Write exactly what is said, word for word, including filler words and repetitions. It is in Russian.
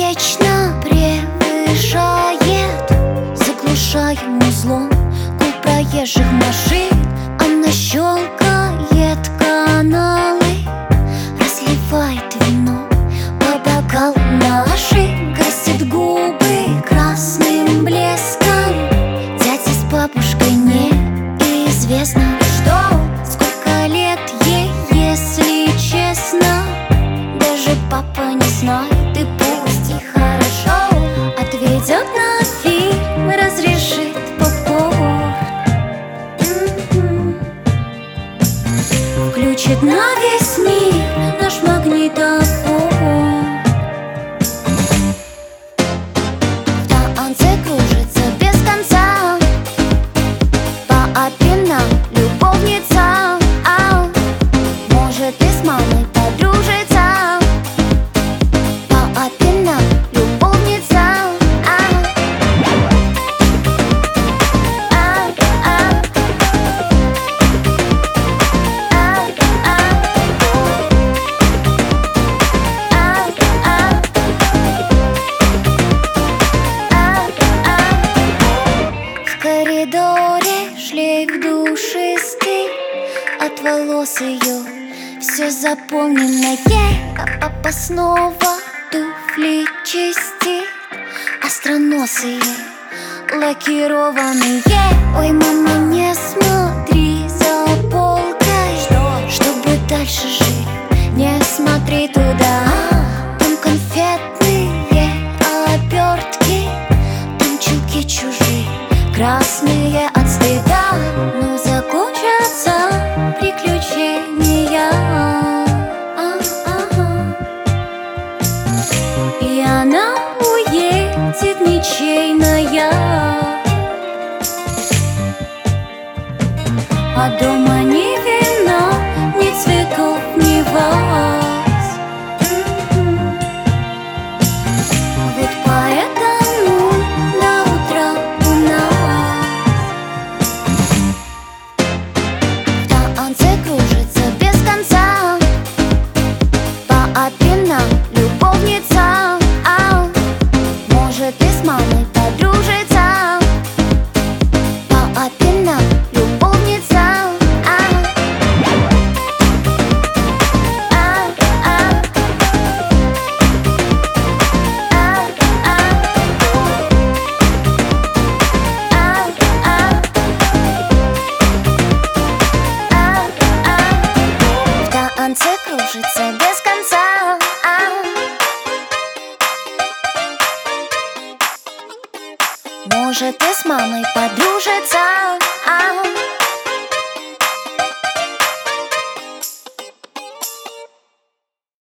вечно превышает, заглушаем узлом гул проезжих машин. Она щелкает каналы, разливает вино по бокалам нашим, красит губы красным блеском. Дядя с бабушкой неизвестно что, сколько лет ей, если честно. Даже папа не знает, и пусть и хорошо. Отведет на фильм, разрешит попкорн, включит на весь мир наш магнитофон. В танце кружится без конца по опинам любовница. А может и с мамой подружится по опинам любовница. А а а В коридоре шлейф душистый от волос ее, все заполненное. А папа снова туфли чистит, остроносые, лакированные. Ой, мама, не смотри за полкой, чтобы дальше жить, не смотри туда. Там конфетные обертки, там чулки чужие, красные от стыда. Но закончатся приключения, а-а-а. И она уедет ничейная, а дома ни вина, ни цветов, ни ваз. Вот поэтому до утра у нас в танце кружится без конца по опинам любовница. А может и с мамой подружится по опинам любовница. А а а В танце кружится без конца. А может и с мамой подружится. А